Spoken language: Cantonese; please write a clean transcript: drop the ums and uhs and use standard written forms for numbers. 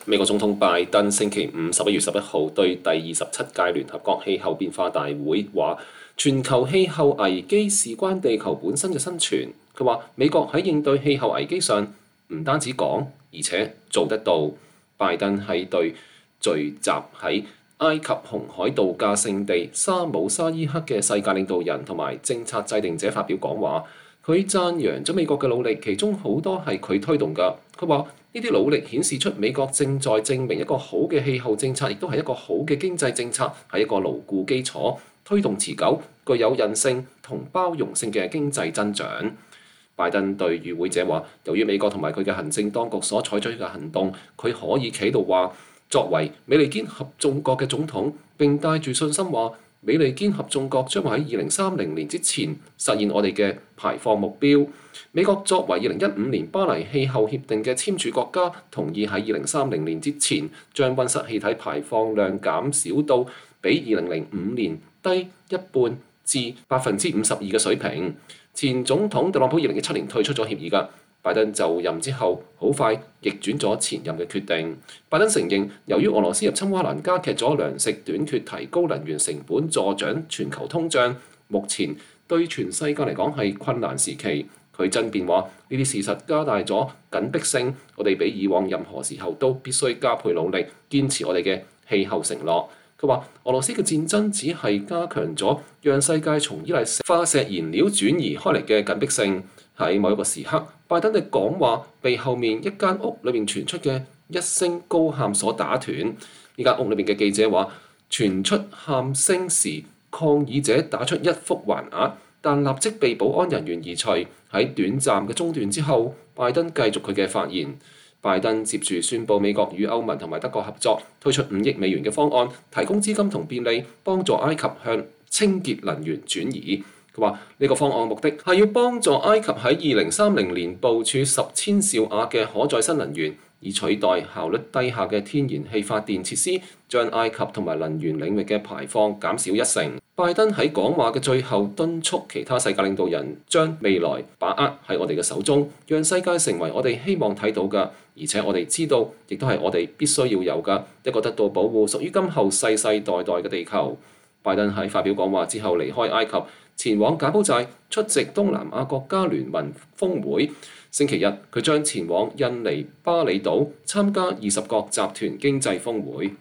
美國總統拜登星期五11月11號對第27屆聯合國氣候變化大會話，全球氣候危機事關地球本身嘅生存。佢話美國喺應對氣候危機上唔單止講，而且做得到。拜登喺對聚集喺埃及紅海度假勝地沙姆沙伊克嘅世界領導人同埋政策制定者發表講話，佢讚揚咗美國嘅努力，其中好多係佢推動㗎。佢話呢啲努力顯示出美國正在證明一個好嘅氣候政策，亦都係一個好嘅經濟政策，係一個牢固基礎，推動持久、具有韌性同包容性嘅經濟增長。拜登對與會者話，由於美國同埋佢嘅行政當局所採取嘅行動，佢可以企度話，作為美利堅合眾國嘅總統，並帶住信心話，美利堅合眾國將會喺2030年之前實現我哋嘅排放目標。美國作為2015年巴黎氣候協定嘅簽署國家，同意喺2030年之前將溫室氣體排放量減少到比2005年低一半至52%嘅水平。前總統特朗普2017年退出咗協議㗎。拜登就任之後，好快逆轉咗前任嘅決定。拜登承認，由於俄羅斯入侵烏克蘭加劇咗糧食短缺，提高能源成本，助長全球通脹，目前對全世界嚟講係困難時期。佢爭辯話，呢啲事實加大咗緊迫性，我哋比以往任何時候都必須加倍努力，堅持我哋嘅氣候承諾。佢話：俄羅斯嘅戰爭只係加強咗讓世界從依賴化石燃料轉移開嚟嘅緊迫性。喺某一個時刻，拜登嘅講話被後面一間屋裏面傳出嘅一聲高喊所打斷。呢間屋裏面嘅記者話，傳出喊聲時，抗議者打出一幅橫額，但立即被保安人員移除。喺短暫嘅中斷之後，拜登繼續佢嘅發言。拜登接住宣布美國與歐盟同埋德國合作，推出5億美元嘅方案，提供資金同便利，幫助埃及向清潔能源轉移。佢話呢個方案目的係要幫助埃及喺2030年部署10千兆瓦嘅可再生能源，以取代效率低下嘅天然氣發電設施，將埃及同埋能源領域嘅排放減少1成。拜登喺講話嘅最後敦促其他世界領導人將未來把握喺我哋嘅手中，讓世界成為我哋希望睇到嘅，而且我哋知道，亦都係我哋必須要有嘅一個得到保護、屬於今後世世代代嘅地球。拜登喺發表講話之後離開埃及，前往柬埔寨出席東南亞國家聯盟峰會。星期日，佢將前往印尼巴厘島參加20國集團經濟峰會。